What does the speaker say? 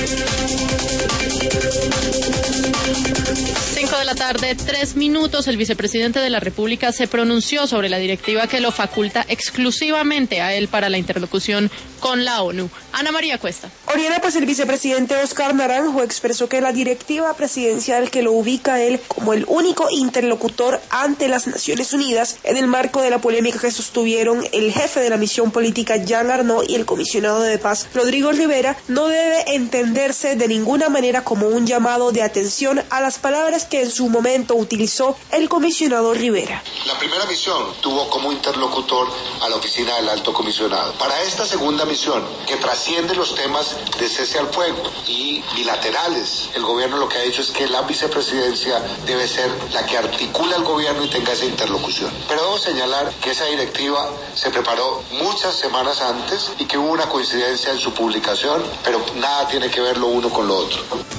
3:03. El vicepresidente de la República se pronunció sobre la directiva que lo faculta exclusivamente a él para la interlocución con la ONU. Ana María Cuesta. Oriana, pues el vicepresidente Oscar Naranjo expresó que la directiva presidencial que lo ubica a él como el único interlocutor ante las Naciones Unidas en el marco de la polémica que sostuvieron el jefe de la misión política Jean Arnaud y el comisionado de paz Rodrigo Rivera no debe entenderse de ninguna manera como un llamado de atención a las palabras que en su momento utilizó el comisionado Rivera. La primera misión tuvo como interlocutor a la oficina del alto comisionado. Para esta segunda misión, que trasciende los temas de cese al fuego y bilaterales, el gobierno lo que ha dicho es que la vicepresidencia debe ser la que articula al gobierno y tenga esa interlocución. Pero debo señalar que esa directiva se preparó muchas semanas antes y que hubo una coincidencia en su publicación, pero nada tiene que ver lo uno con lo otro.